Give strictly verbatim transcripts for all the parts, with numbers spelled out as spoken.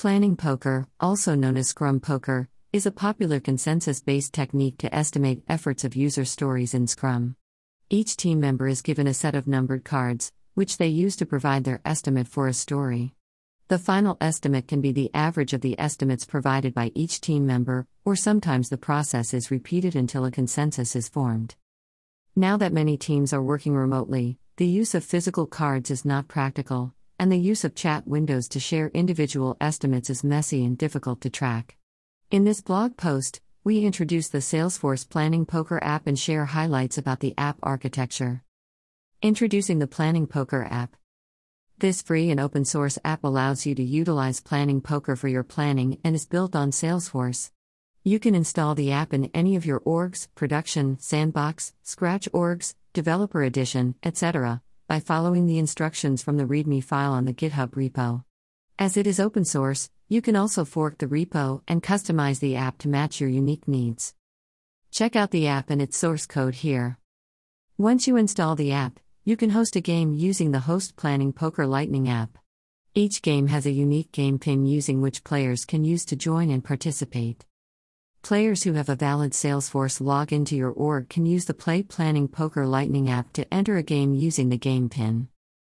Planning poker, also known as Scrum poker, is a popular consensus-based technique to estimate efforts of user stories in Scrum. Each team member is given a set of numbered cards, which they use to provide their estimate for a story. The final estimate can be the average of the estimates provided by each team member, or sometimes the process is repeated until a consensus is formed. Now that many teams are working remotely, the use of physical cards is not practical, and the use of chat windows to share individual estimates is messy and difficult to track. In this blog post, we introduce the Salesforce Planning Poker app and share highlights about the app architecture. Introducing the Planning Poker app. This free and open source app allows you to utilize Planning Poker for your planning and is built on Salesforce. You can install the app in any of your orgs, production, sandbox, Scratch orgs, developer edition, et cetera, by following the instructions from the README file on the GitHub repo. As it is open source, you can also fork the repo and customize the app to match your unique needs. Check out the app and its source code here. Once you install the app, you can host a game using the Host Planning Poker Lightning app. Each game has a unique game pin using which players can use to join and participate. Players who have a valid Salesforce login to your org can use the Play Planning Poker Lightning app to enter a game using the game pin.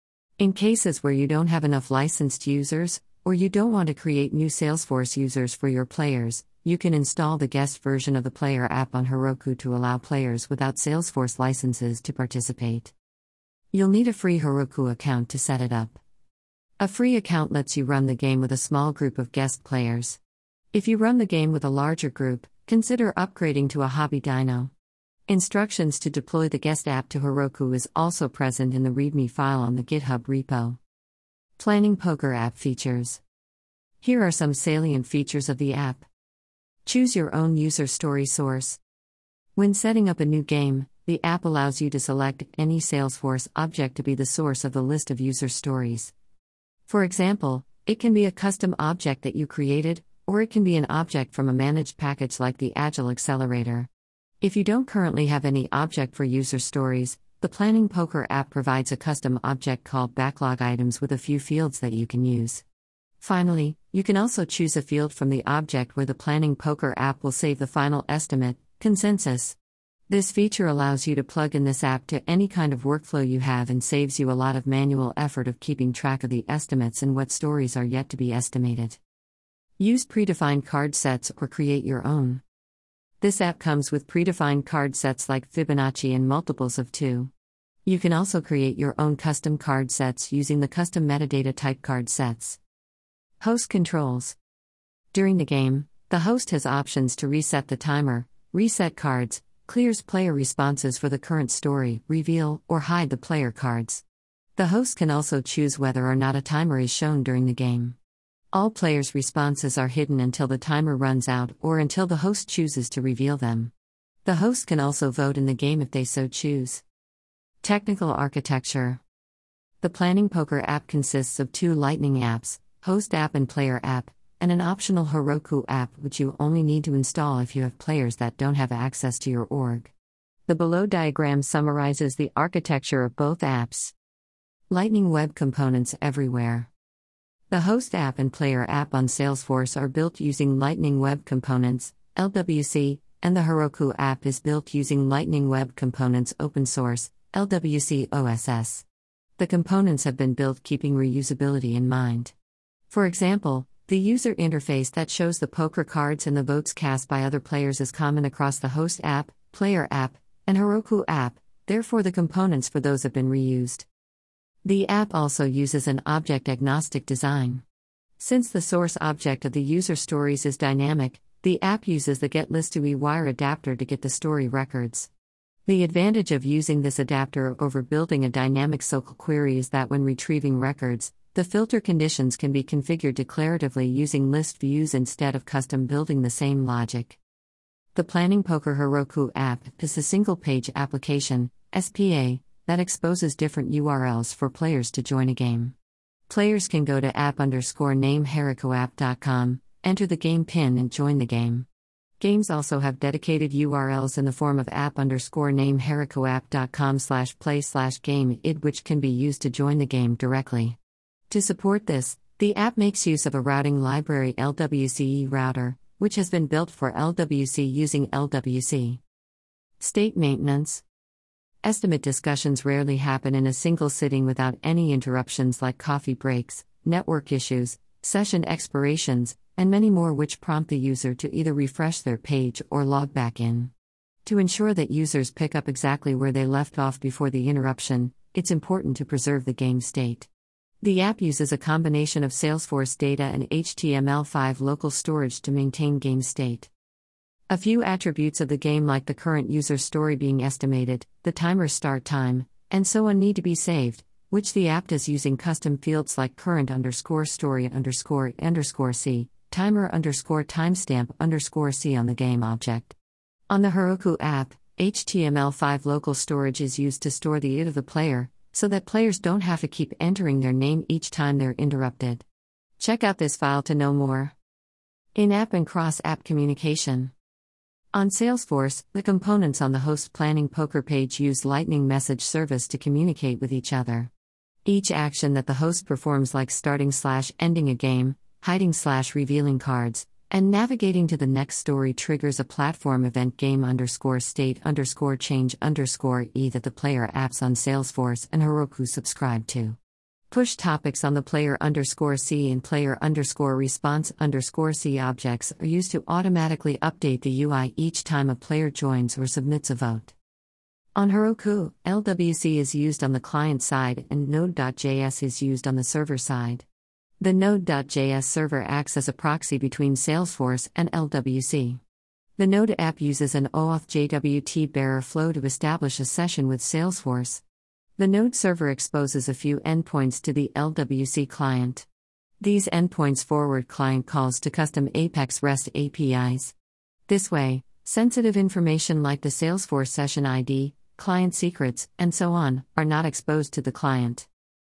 In cases where you don't have enough licensed users, or you don't want to create new Salesforce users for your players, you can install the guest version of the player app on Heroku to allow players without Salesforce licenses to participate. You'll need a free Heroku account to set it up. A free account lets you run the game with a small group of guest players. If you run the game with a larger group, consider upgrading to a hobby dyno. Instructions to deploy the guest app to Heroku is also present in the README file on the GitHub repo. Planning Poker app features. Here are some salient features of the app. Choose your own user story source. When setting up a new game, the app allows you to select any Salesforce object to be the source of the list of user stories. For example, it can be a custom object that you created, or it can be an object from a managed package like the Agile Accelerator. If you don't currently have any object for user stories, the Planning Poker app provides a custom object called Backlog Items with a few fields that you can use. Finally, you can also choose a field from the object where the Planning Poker app will save the final estimate, consensus. This feature allows you to plug in this app to any kind of workflow you have and saves you a lot of manual effort of keeping track of the estimates and what stories are yet to be estimated. Use predefined card sets or create your own. This app comes with predefined card sets like Fibonacci and multiples of two. You can also create your own custom card sets using the custom metadata type card sets. Host controls. During the game, the host has options to reset the timer, reset cards, clears player responses for the current story, reveal, or hide the player cards. The host can also choose whether or not a timer is shown during the game. All players' responses are hidden until the timer runs out or until the host chooses to reveal them. The host can also vote in the game if they so choose. Technical architecture. The Planning Poker app consists of two Lightning apps, Host app and Player app, and an optional Heroku app which you only need to install if you have players that don't have access to your org. The below diagram summarizes the architecture of both apps. Lightning Web Components everywhere. The Host app and Player app on Salesforce are built using Lightning Web Components, L W C, and the Heroku app is built using Lightning Web Components open source, L W C O S S. The components have been built keeping reusability in mind. For example, the user interface that shows the poker cards and the votes cast by other players is common across the Host app, Player app, and Heroku app, therefore the components for those have been reused. The app also uses an object-agnostic design. Since the source object of the user stories is dynamic, the app uses the GetList2EWire adapter to get the story records. The advantage of using this adapter over building a dynamic S O C L query is that when retrieving records, the filter conditions can be configured declaratively using list views instead of custom building the same logic. The Planning Poker Heroku app is a single-page application, S P A, that exposes different U R Ls for players to join a game. Players can go to app underscore name herokuapp dot com, enter the game pin and join the game. Games also have dedicated U R Ls in the form of app underscore name herokuapp dot com slash play slash game id which can be used to join the game directly. To support this, The app makes use of a routing library L W C E router, which has been built for L W C using L W C. State maintenance. Estimate discussions rarely happen in a single sitting without any interruptions like coffee breaks, network issues, session expirations, and many more, which prompt the user to either refresh their page or log back in. To ensure that users pick up exactly where they left off before the interruption, it's important to preserve the game state. The app uses a combination of Salesforce data and H T M L five local storage to maintain game state. A few attributes of the game, like the current user story being estimated, the timer start time, and so on, need to be saved, which the app does using custom fields like current underscore story underscore underscore C, timer underscore timestamp underscore C on the game object. On the Heroku app, H T M L five local storage is used to store the I D of the player, so that players don't have to keep entering their name each time they're interrupted. Check out this file to know more. In-app and cross-app communication. On Salesforce, the components on the host Planning Poker page use Lightning Message Service to communicate with each other. Each action that the host performs, like starting slash ending a game, hiding slash revealing cards, and navigating to the next story, triggers a platform event game underscore state underscore change underscore E that the player apps on Salesforce and Heroku subscribe to. Push topics on the player underscore C and player underscore response underscore C objects are used to automatically update the U I each time a player joins or submits a vote. On Heroku, L W C is used on the client side and Node.js is used on the server side. The Node.js server acts as a proxy between Salesforce and L W C. The Node app uses an OAuth J W T bearer flow to establish a session with Salesforce. The Node server exposes a few endpoints to the L W C client. These endpoints forward client calls to custom Apex REST A P Is. This way, sensitive information like the Salesforce session I D, client secrets, and so on, are not exposed to the client.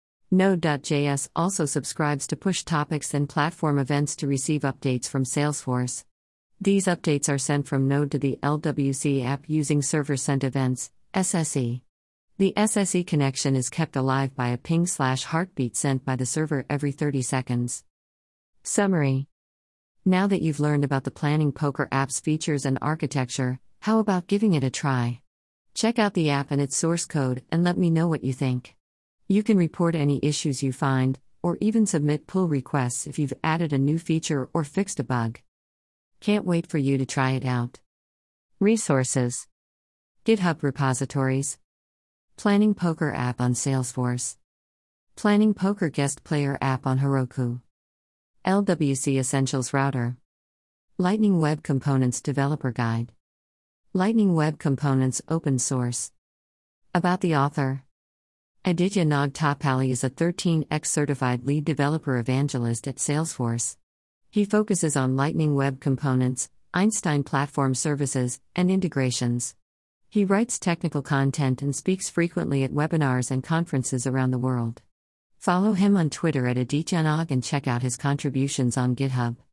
Node.js also subscribes to push topics and platform events to receive updates from Salesforce. These updates are sent from Node to the L W C app using Server Sent Events, S S E. The S S E connection is kept alive by a ping slash heartbeat sent by the server every thirty seconds. Summary. Now that you've learned about the Planning Poker app's features and architecture, how about giving it a try? Check out the app and its source code and let me know what you think. You can report any issues you find, or even submit pull requests if you've added a new feature or fixed a bug. Can't wait for you to try it out. Resources. GitHub repositories. Planning Poker app on Salesforce. Planning Poker guest player app on Heroku. L W C Essentials router. Lightning Web Components developer guide. Lightning Web Components open source. About the author. Aditya Nagtapalli is a thirteen X certified lead developer evangelist at Salesforce. He focuses on Lightning Web Components, Einstein Platform Services, and integrations. He writes technical content and speaks frequently at webinars and conferences around the world. Follow him on Twitter at Aditya Nag and check out his contributions on GitHub.